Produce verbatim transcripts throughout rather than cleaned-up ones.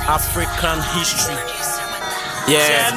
African history. Yeah.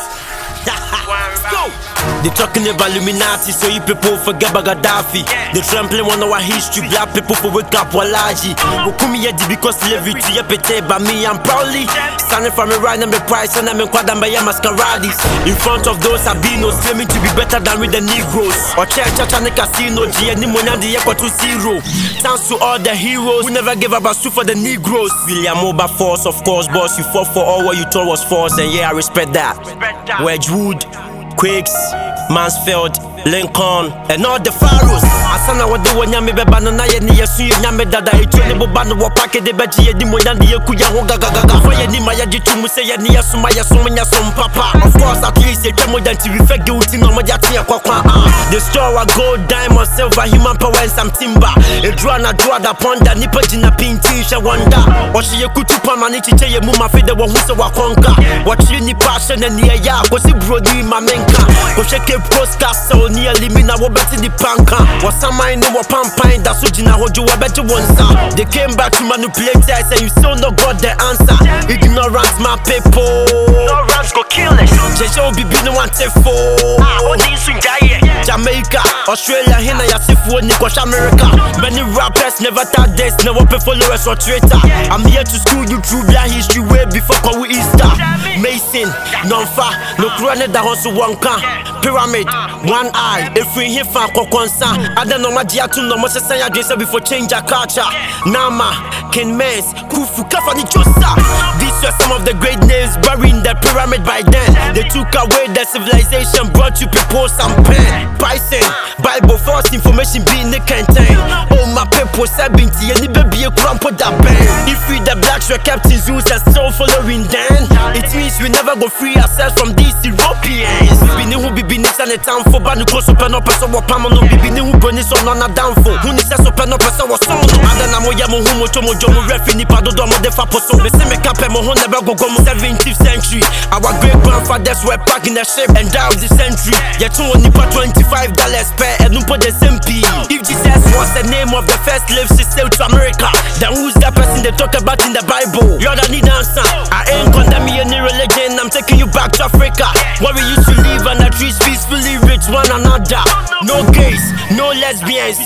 Let's go. They talking about Illuminati, so you people forget about Gaddafi. They trampling on our history, black people for wake up Walaji. Ukumi yedi because slavery to yepete, but me I'm proudly standing for me right and me price and I'm in quadam by masquerades. In front of those albinos claiming to be better than with the Negroes. Or church church and the casino, G and Nimonya the equal to zero. Thanks to all the heroes who never gave up a suit for the Negroes. William Oba Force, of course, boss, you fought for all what you thought was false, and yeah, I respect that. Wedgwood, Quakes, Mansfield, Lincoln, and all the pharaohs. Asana wade wanyame beba no na ye ne yesu ye nyame dada etu ne boba no wo pack de beji ye di monya de yakuya ho gaga gaga for ye ni ma ye gitu mu say ye ne yesu ma yesu nya som papa. Of course at least ye twemo dan ti we fe guilty no mo ja te kwakwa ah. The store wa gold, diamond, silver, human power and some timber. E draw na draw da ponda nipa jina pinti she wonder. O she ye kutu pa mani chiche ye mu ma fe de wo hu se wa konka. What you ni passion and ye ya go si brodi ma menka. Go shake post castle nearly me na wo beti the panka. Was some mind no pampine that's so jina hoju wa beti wonsa. They came back to manipulate us and you still not got the answer. Ignorance my people. Ignorance go kill us. Jejo bibi no want to fall. Ah, what is Jamaica, Australia, Hina Yasifu, Nikosh America. Many rappers never thought this, never pay followers or traitor. I'm here to school you through black history way before Kawu Easter. Mason, Nonfa, no Krone da Hosu Wanka. Pyramid, one eye, if we hear fan Kokonsa. I don't know my Diatu no Moses Saya Jason before change our culture. Nama, Ken Mens, Kufu, Kafani Chosa. These were some of the great names buried in the pyramid by then. They took away the civilization, brought you people some pen. Bison, Bible false information being the contain. Oh my people seventy and the baby a crump put that band. If we the blacks were kept in zoos and still following then it means we never go free ourselves from these Europeans. Bini who be binis and a town for banu close open up so what pamano be bini who bonis on a down for who needs us open up so what song. Adana moya mo humo tomo jomo refini pado domo de faposo. Me se me cape mo ho never go go seventeenth century. Our great grandfathers were back in the ship and died of the century. Yet only for twenty-five dollars per and no put the same P. If Jesus was the name of the first slave she sailed to America, then who's that person they talk about in the Bible? Lord, I need answer. I ain't condemning any religion, I'm taking you back to Africa, where we used to live under trees peacefully with one another. No gays, no lesbians.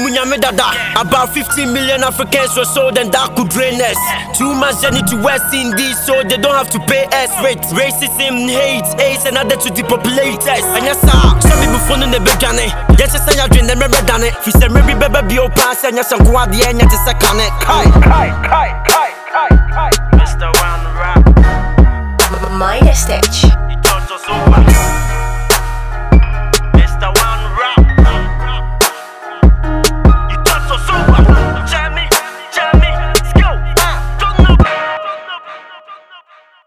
About fifteen million Africans were sold and that could drain us. Two months journey to West Indies so they don't have to pay us rent. Racism, hate, AIDS and other to depopulate us. And yes sir, some people phone in the beginning. Yes I say I dream them remember done it. If you say maybe baby be your pass and yes I'm going the end to second it. Kai, kai, kai, kai, kai, kai. Mister One Rap. Minor Stitch. You talk to super.